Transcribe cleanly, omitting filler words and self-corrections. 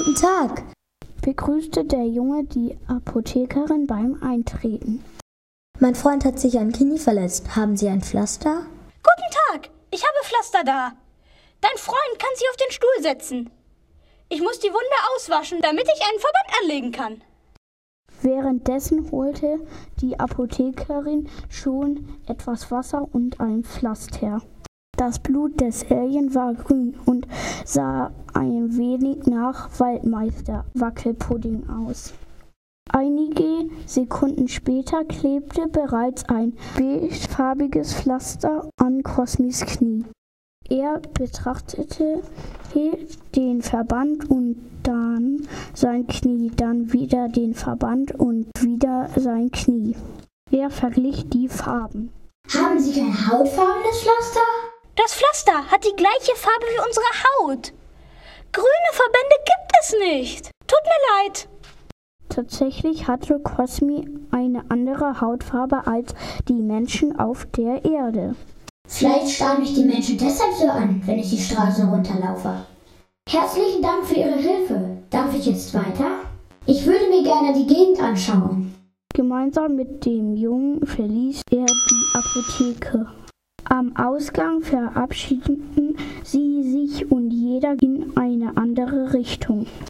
Guten Tag, begrüßte der Junge die Apothekerin beim Eintreten. mein Freund hat sich am Knie verletzt. Haben Sie ein Pflaster? Guten Tag, ich habe Pflaster da. Dein Freund kann sich auf den Stuhl setzen. Ich muss die Wunde auswaschen, damit ich einen Verband anlegen kann. Währenddessen holte die Apothekerin schon etwas Wasser und ein Pflaster. Das Blut des Alien war grün und sah ein wenig nach Waldmeister Wackelpudding aus. Einige Sekunden später klebte bereits ein beigefarbiges Pflaster an Cosmys Knie. Er betrachtete den Verband und dann sein Knie, dann wieder den Verband und wieder sein Knie. Er verglich die Farben. Haben Sie kein hautfarbenes Pflaster? Das Pflaster hat die gleiche Farbe wie unsere Haut. Grüne Verbände gibt es nicht. Tut mir leid. Tatsächlich hatte Cosmy eine andere Hautfarbe als die Menschen auf der Erde. Vielleicht starren mich die Menschen deshalb so an, wenn ich die Straße runterlaufe. Herzlichen Dank für Ihre Hilfe. Darf ich jetzt weiter? Ich würde mir gerne die Gegend anschauen. Gemeinsam mit dem Jungen verließ er die Apotheke. Am Ausgang verabschiedeten sie sich und jeder in eine andere Richtung.